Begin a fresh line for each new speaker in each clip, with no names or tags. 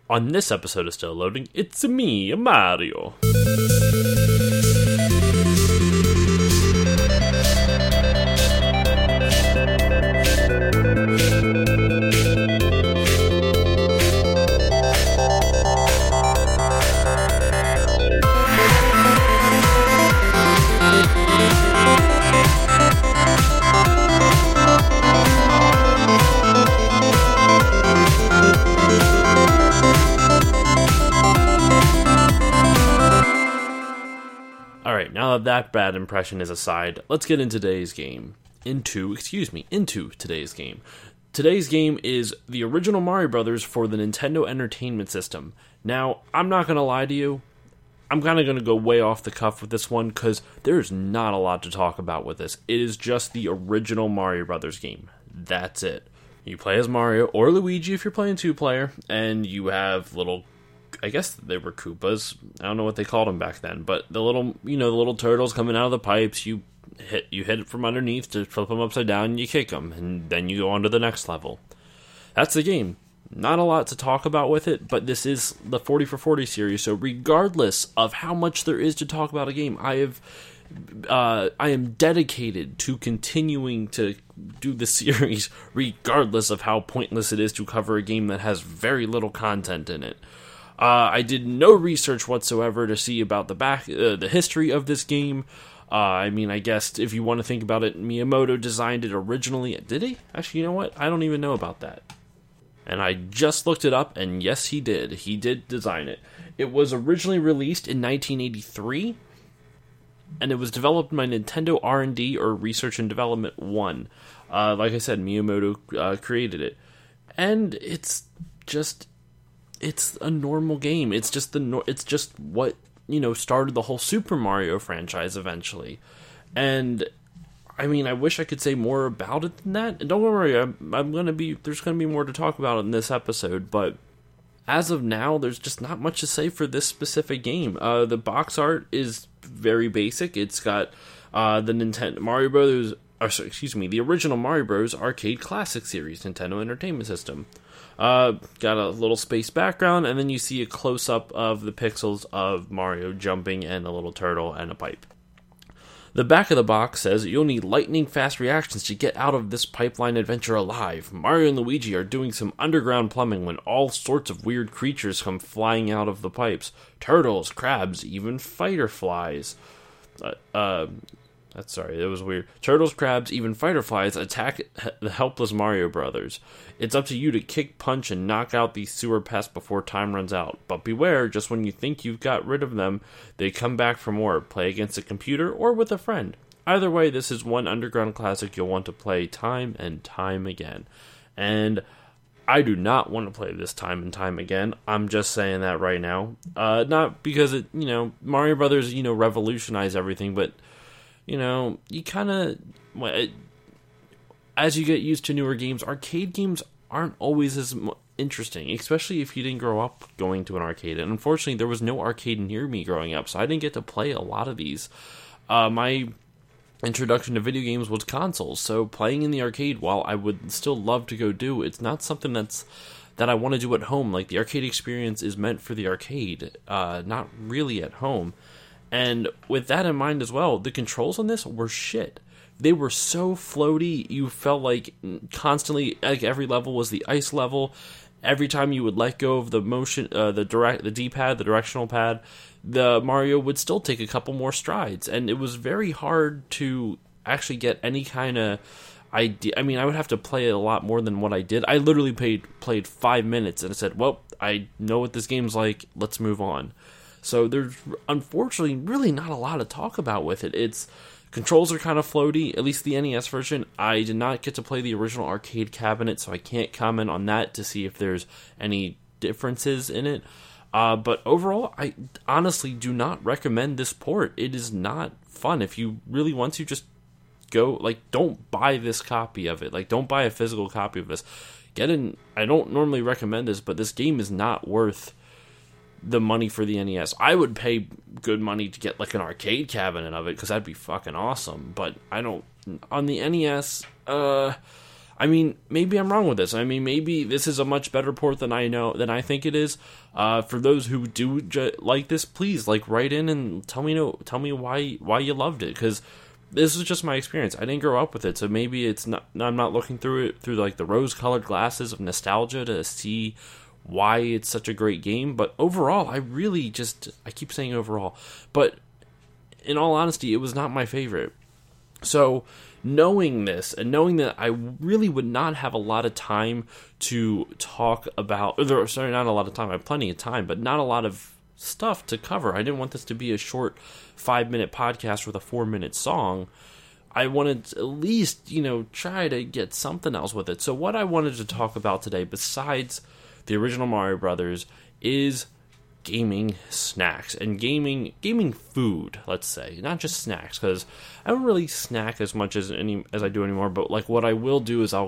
On this episode of Still Loading, it's me, Mario. Alright, now that bad impression is aside, let's get into today's game. Into today's game. Today's game is the original Mario Brothers for the Nintendo Entertainment System. Now, I'm not going to lie to you, I'm kind of going to go way off the cuff with this one, because there's not a lot to talk about with this. It is just the original Mario Brothers game. That's it. You play as Mario, or Luigi if you're playing two-player, and you have little, I guess they were Koopas. I don't know what they called them back then, but the little, the little turtles coming out of the pipes, you hit it from underneath to flip them upside down, and you kick them, and then you go on to the next level. That's the game. Not a lot to talk about with it, but this is the 40 for 40 series, so regardless of how much there is to talk about a game, I am dedicated to continuing to do the series, regardless of how pointless it is to cover a game that has very little content in it. I did no research whatsoever to see about the history of this game. I guess if you want to think about it, Miyamoto designed it originally. Did he? Actually, you know what? I don't even know about that. And I just looked it up, and yes, he did. He did design it. It was originally released in 1983, and it was developed by Nintendo R&D, or Research and Development 1. Like I said, Miyamoto created it. And it's a normal game. It's just what, started the whole Super Mario franchise eventually. And I wish I could say more about it than that. And don't worry, there's gonna be more to talk about in this episode, but as of now, there's just not much to say for this specific game. The box art is very basic. It's got the original Mario Bros. Arcade Classic Series Nintendo Entertainment System. Got a little space background, and then you see a close-up of the pixels of Mario jumping and a little turtle and a pipe. The back of the box says, you'll need lightning-fast reactions to get out of this pipeline adventure alive. Mario and Luigi are doing some underground plumbing when all sorts of weird creatures come flying out of the pipes. Turtles, crabs, even fighter flies. That was weird. Turtles, crabs, even fighter flies attack the helpless Mario Brothers. It's up to you to kick, punch, and knock out these sewer pests before time runs out. But beware, just when you think you've got rid of them, they come back for more. Play against a computer or with a friend. Either way, this is one underground classic you'll want to play time and time again. And I do not want to play this time and time again. I'm just saying that right now. Not because Mario Brothers, revolutionized everything, but you kind of, as you get used to newer games, arcade games aren't always as interesting, especially if you didn't grow up going to an arcade. And unfortunately, there was no arcade near me growing up, so I didn't get to play a lot of these. My introduction to video games was consoles, so playing in the arcade, while I would still love to go do, it's not something that I want to do at home. Like, the arcade experience is meant for the arcade, not really at home. And with that in mind as well, the controls on this were shit. They were so floaty, you felt like constantly, like every level was the ice level. Every time you would let go of the motion, the D-pad, the directional pad, the Mario would still take a couple more strides. And it was very hard to actually get any kind of idea. I would have to play it a lot more than what I did. I literally played 5 minutes and I said, well, I know what this game's like, let's move on. So there's, unfortunately, really not a lot to talk about with it. Controls are kind of floaty, at least the NES version. I did not get to play the original arcade cabinet, so I can't comment on that to see if there's any differences in it. But overall, I honestly do not recommend this port. It is not fun. If you really want to, just go, don't buy this copy of it. Don't buy a physical copy of this. I don't normally recommend this, but this game is not worth the money for the NES. I would pay good money to get an arcade cabinet of it, because that'd be fucking awesome, but I don't. On the NES, I I mean, maybe I'm wrong with this. I mean, maybe this is a much better port than I think it is. For those who do like this, please write in and tell me why you loved it, because this is just my experience. I didn't grow up with it, so maybe it's not. I'm not looking through it through the rose-colored glasses of nostalgia to see why it's such a great game. But overall, I keep saying overall, but in all honesty, it was not my favorite. So knowing this, and knowing that I really would not have a lot of time to talk about, not a lot of time, I have plenty of time, but not a lot of stuff to cover. I didn't want this to be a short 5-minute podcast with a 4-minute song. I wanted to at least, try to get something else with it. So what I wanted to talk about today, besides the original Mario Brothers, is gaming snacks and gaming food, let's say, not just snacks, because I don't really snack as much as I do anymore. But what I will do is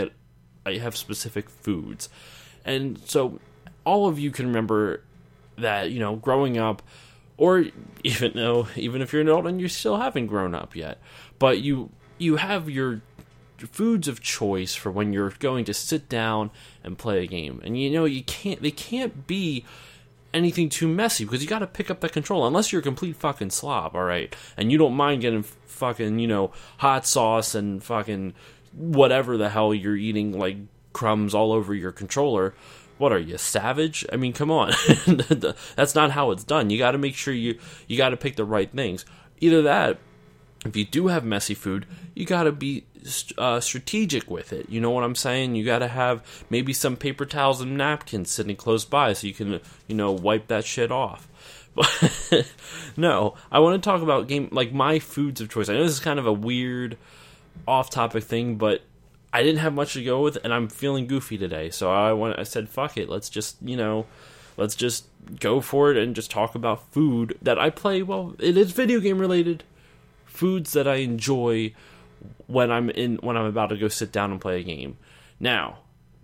I have specific foods, and so all of you can remember that growing up, or even if you're an adult and you still haven't grown up yet, but you have your foods of choice for when you're going to sit down and play a game, and they can't be anything too messy, because you got to pick up the control, unless you're a complete fucking slob, all right, and you don't mind getting fucking hot sauce and fucking whatever the hell you're eating, crumbs all over your controller. What are you, savage? I mean, come on. That's not how it's done. You got to make sure you got to pick the right things. Either that, if you do have messy food, you got to be strategic with it. You know what I'm saying? You got to have maybe some paper towels and napkins sitting close by so you can, wipe that shit off. But no, I want to talk about my foods of choice. I know this is kind of a weird off-topic thing, but I didn't have much to go with, and I'm feeling goofy today. So I said, fuck it. Let's just go for it and just talk about food that I play. Well, it is video game related. Foods that I enjoy when I'm about to go sit down and play a game. Now,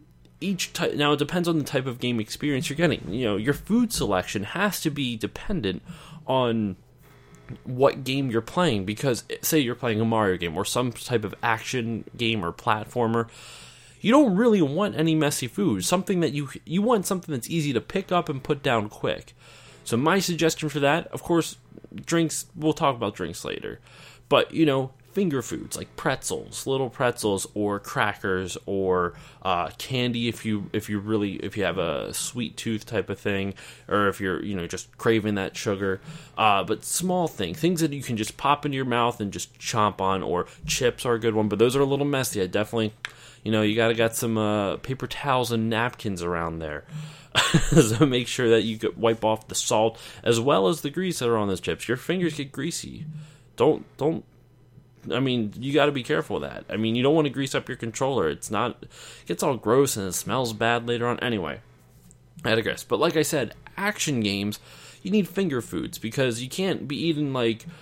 it depends on the type of game experience you're getting. Your food selection has to be dependent on what game you're playing, because say you're playing a Mario game or some type of action game or platformer, you don't really want any messy food. Something that you want something that's easy to pick up and put down quick. So my suggestion for that, of course, drinks, we'll talk about drinks later, but finger foods like little pretzels, or crackers, or candy if you have a sweet tooth type of thing, or if you're just craving that sugar. But small things that you can just pop into your mouth and just chomp on, or chips are a good one, but those are a little messy. I definitely, you got some paper towels and napkins around there. So make sure that you could wipe off the salt as well as the grease that are on those chips. Your fingers get greasy. Don't. I mean, you got to be careful of that. I mean, you don't want to grease up your controller. It gets all gross and it smells bad later on. Anyway, I digress. But like I said, action games, you need finger foods, because you can't be eating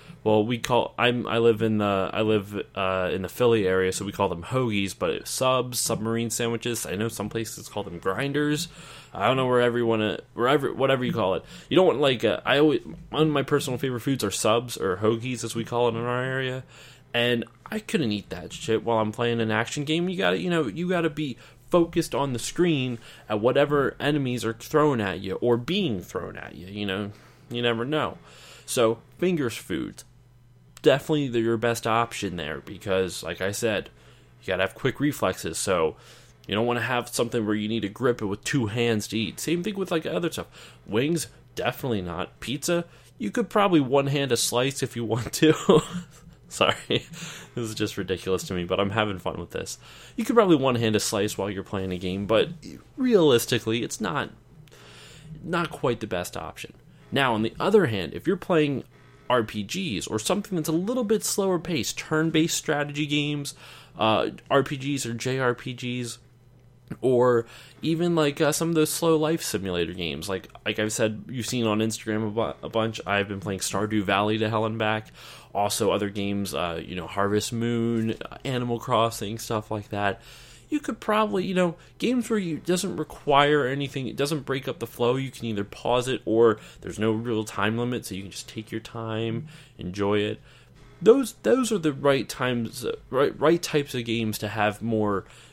I live in the Philly area, so we call them hoagies, but it's subs, submarine sandwiches. I know some places call them grinders. I don't know whatever you call it. You don't want one of my personal favorite foods are subs, or hoagies as we call it in our area. And I couldn't eat that shit while I'm playing an action game. You gotta be focused on the screen at whatever enemies are thrown at you or being thrown at you. You never know. So fingers foods, definitely your best option there, because like I said, you gotta have quick reflexes. So you don't want to have something where you need to grip it with 2 hands to eat. Same thing with other stuff. Wings, definitely not. Pizza, you could probably one-hand a slice if you want to. Sorry, this is just ridiculous to me, but I'm having fun with this. You could probably one-hand a slice while you're playing a game, but realistically, it's not quite the best option. Now, on the other hand, if you're playing RPGs or something that's a little bit slower paced, turn-based strategy games, RPGs or JRPGs, or even some of those slow life simulator games, like I've said, you've seen on Instagram a bunch. I've been playing Stardew Valley to hell and back. Also other games, Harvest Moon, Animal Crossing, stuff like that. You could probably, games where it doesn't require anything, it doesn't break up the flow. You can either pause it, or there's no real time limit, so you can just take your time, enjoy it. Those are the right times, right types of games to have more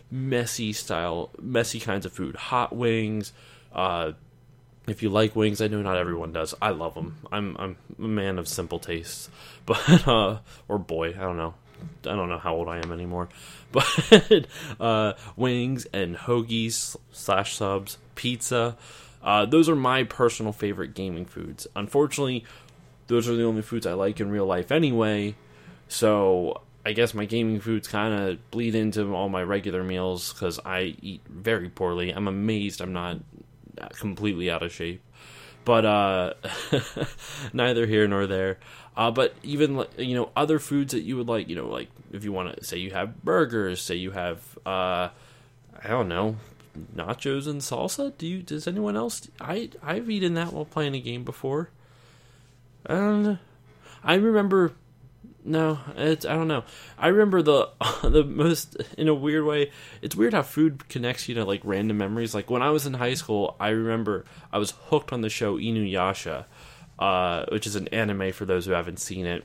messy kinds of food. Hot wings. If you like wings, I know not everyone does. I love them. I'm a man of simple tastes, but or boy, I don't know. I don't know how old I am anymore, but wings and hoagies / subs, pizza. Those are my personal favorite gaming foods. Unfortunately, those are the only foods I like in real life anyway. So I guess my gaming foods kind of bleed into all my regular meals because I eat very poorly. I'm amazed I'm not completely out of shape, but neither here nor there. But even, other foods that you would like, like if you want to say you have burgers, say you have I don't know, nachos and salsa. Does anyone else? I've eaten that while playing a game before. I remember. No, I don't know. I remember the most, in a weird way, it's weird how food connects you to, like, random memories. Like, when I was in high school, I remember I was hooked on the show Inuyasha, which is an anime for those who haven't seen it.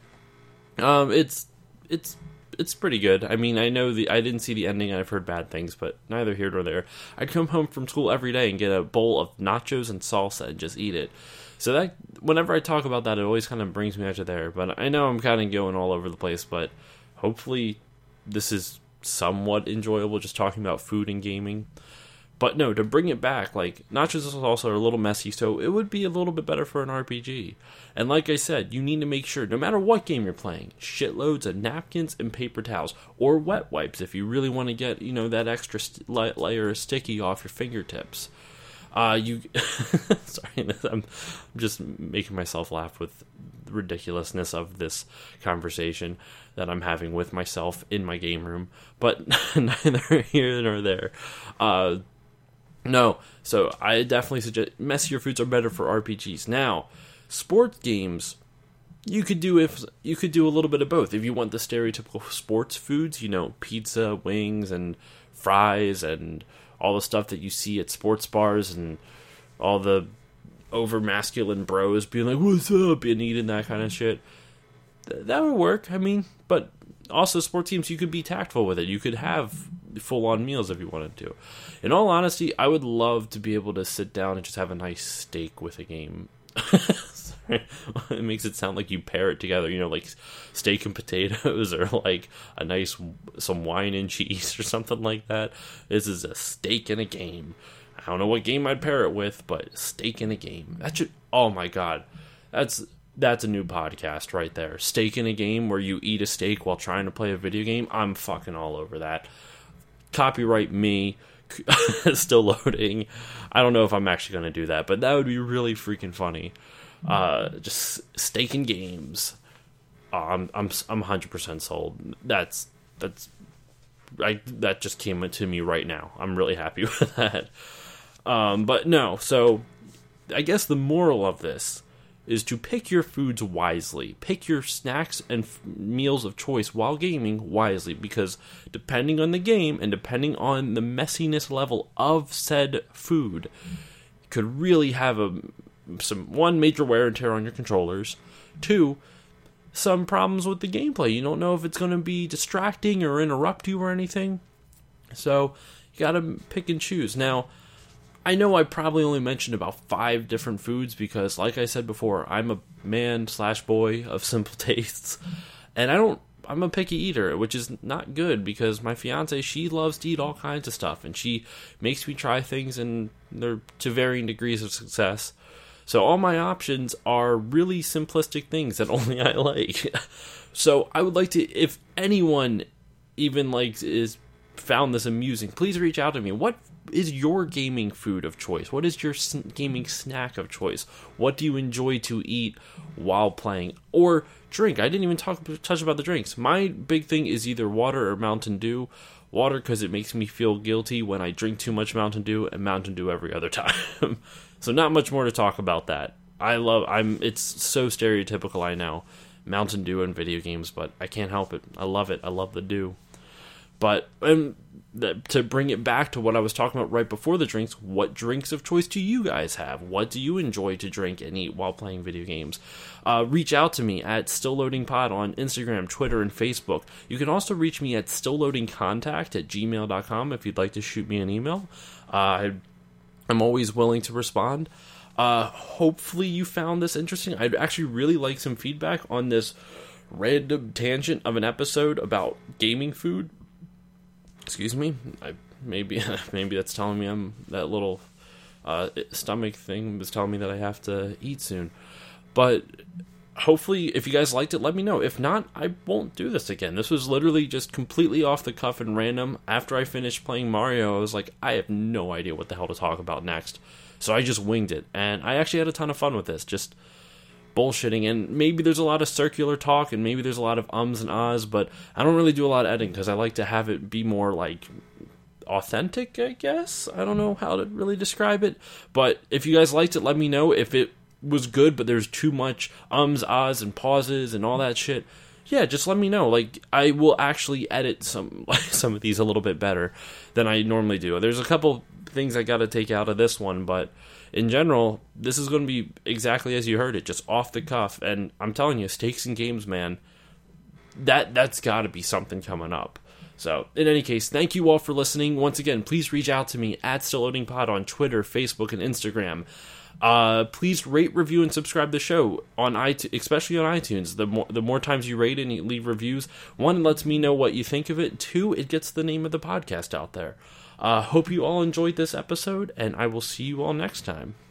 It's pretty good. I mean, I didn't see the ending, and I've heard bad things, but neither here nor there. I'd come home from school every day and get a bowl of nachos and salsa and just eat it. So that, whenever I talk about that, it always kind of brings me out to there. But I know I'm kind of going all over the place, but hopefully this is somewhat enjoyable, just talking about food and gaming. But no, to bring it back, like, nachos and salsa are a little messy, so it would be a little bit better for an RPG. And like I said, you need to make sure, no matter what game you're playing, shitloads of napkins and paper towels, or wet wipes if you really want to get, that extra layer of sticky off your fingertips. Sorry, I'm just making myself laugh with the ridiculousness of this conversation that I'm having with myself in my game room, but neither here nor there. No, so I definitely suggest messier foods are better for RPGs. Now, sports games, you could do a little bit of both. If you want the stereotypical sports foods, pizza, wings, and fries, and all the stuff that you see at sports bars, and all the over masculine bros being like, "What's up?" and eating that kind of shit. That would work. I mean, but also sports teams, you could be tactful with it. You could have full-on meals if you wanted to. In all honesty, I would love to be able to sit down and just have a nice steak with a game. Sorry. It makes it sound like you pair it together, like steak and potatoes, or like some wine and cheese or something like that. This is a steak and a game. I don't know what game I'd pair it with, but steak and a game. Oh my god. That's a new podcast right there. Steak in a game where you eat a steak while trying to play a video game. I'm fucking all over that. Copyright me. Still loading. I don't know if I'm actually going to do that, but that would be really freaking funny. Just steak and games. I'm 100% sold. That just came to me right now. I'm really happy with that. But no, so I guess the moral of this is to pick your foods wisely. Pick your snacks and meals of choice while gaming wisely, because depending on the game and depending on the messiness level of said food, could really have one, major wear and tear on your controllers. 2, some problems with the gameplay. You don't know if it's going to be distracting or interrupt you or anything. So you got to pick and choose. Now, I know I probably only mentioned about 5 different foods because, like I said before, I'm a man/boy of simple tastes, and I'm a picky eater, which is not good because my fiance, she loves to eat all kinds of stuff, and she makes me try things, and they're to varying degrees of success. So all my options are really simplistic things that only I like. So I would like to, if anyone even is found this amusing, please reach out to me. What is your gaming food of choice? What is your gaming snack of choice? What do you enjoy to eat while playing? Or drink. I didn't even touch about the drinks. My big thing is either water or Mountain Dew. Water because it makes me feel guilty when I drink too much Mountain Dew, and Mountain Dew every other time. So not much more to talk about that. It's so stereotypical, I know. Mountain Dew and video games, but I can't help it. I love it. I love the dew. But to bring it back to what I was talking about right before the drinks, what drinks of choice do you guys have? What do you enjoy to drink and eat while playing video games? Reach out to me at StillLoadingPod on Instagram, Twitter, and Facebook. You can also reach me at stillloadingcontact@gmail.com if you'd like to shoot me an email. I'm always willing to respond. Hopefully you found this interesting. I'd actually really like some feedback on this random tangent of an episode about gaming food. Excuse me. Maybe that's telling me that little stomach thing was telling me that I have to eat soon. But hopefully, if you guys liked it, let me know. If not, I won't do this again. This was literally just completely off the cuff and random. After I finished playing Mario, I was like, I have no idea what the hell to talk about next. So I just winged it. And I actually had a ton of fun with this. Just bullshitting, and maybe there's a lot of circular talk, and maybe there's a lot of ums and ahs, but I don't really do a lot of editing, because I like to have it be more, like, authentic, I guess? I don't know how to really describe it, but if you guys liked it, let me know. If it was good, but there's too much ums, ahs, and pauses, and all that shit, yeah, just let me know. Like, I will actually edit some of these a little bit better than I normally do. There's a couple things I gotta take out of this one, but in general, this is going to be exactly as you heard it, just off the cuff. And I'm telling you, Stakes and Games, man, that's got to be something coming up. So, in any case, thank you all for listening. Once again, please reach out to me at StillLoadingPod on Twitter, Facebook, and Instagram. Please rate, review, and subscribe to the show on iTunes, especially on iTunes. The more times you rate and you leave reviews, one, it lets me know what you think of it. Two, it gets the name of the podcast out there. Hope you all enjoyed this episode, and I will see you all next time.